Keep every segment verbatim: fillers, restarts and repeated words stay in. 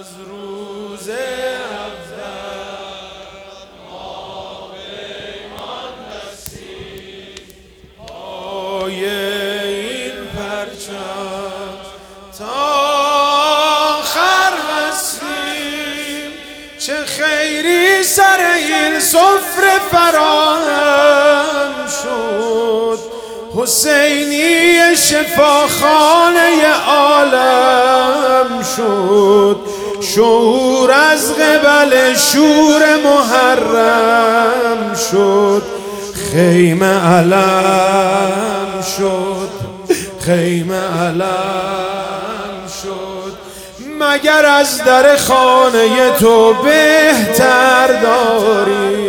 از روز اول ما پیمان بستیم پای این پرچم تا آخر هستیم. چه خیری سر این سفره فراهم شد، حسینی شفاخانه عالم شد. شعور از قبل شور محرم شد، خیمه علم شد، خیمه علم شد. مگر از در خانه تو بهتر داری؟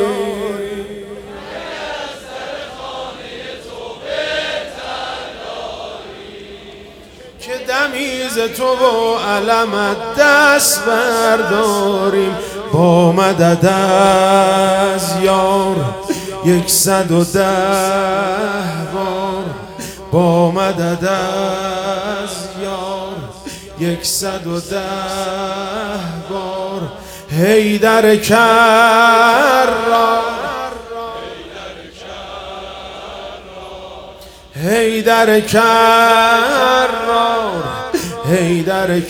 که دمیز تو و علمت دست برداریم. با مدد از یار یکصد و ده بار، با مدد از یار یکصد و ده بار. حیدر کرار، حیدر کرار، حیدر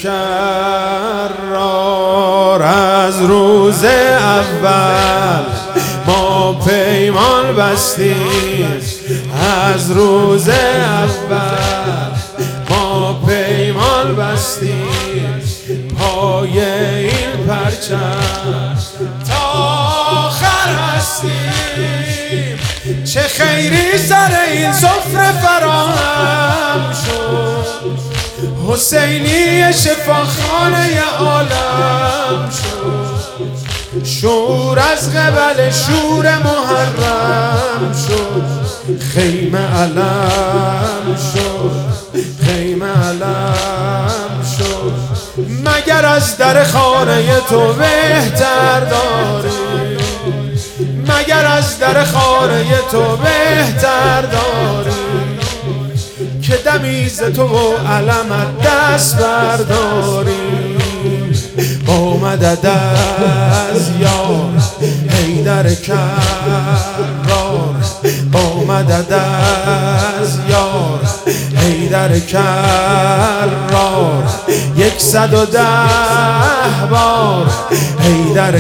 کرار. از روز اول ما پیمان بستیم، از روز اول ما پیمان بستیم پای این پرچم تا آخر هستیم. چه خیری سر این سفره فراهم شد، حسینی شفاخانه عالم شد. شور از قبل شور محرم شد، خیمه علم شد، خیمه علم شد. مگر از در خانه تو بهتر داری؟ مگر از در خانه تو بهتر داری؟ که دمیز تو و علمت دست برداریم. با مدد از یار حیدر کرار، با مدد از یار حیدر کرار. یکصد و ده بار حیدر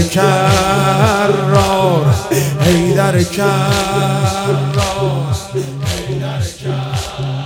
کرار، حیدر کرار، حیدر کرار.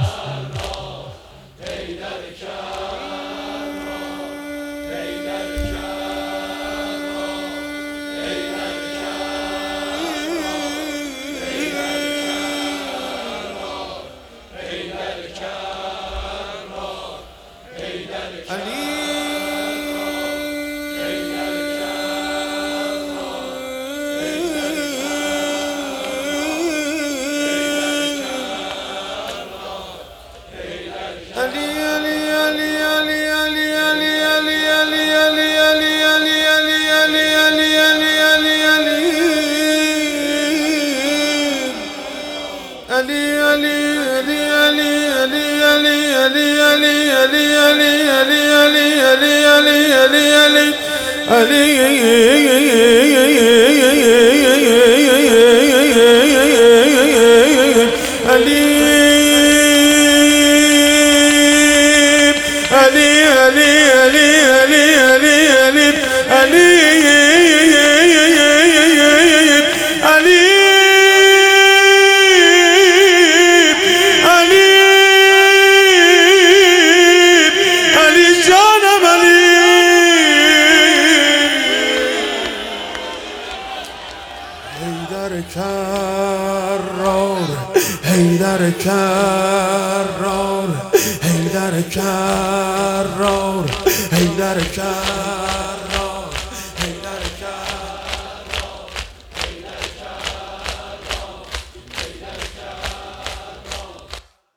حیدر کرار، حیدر کرار، حیدر کرار.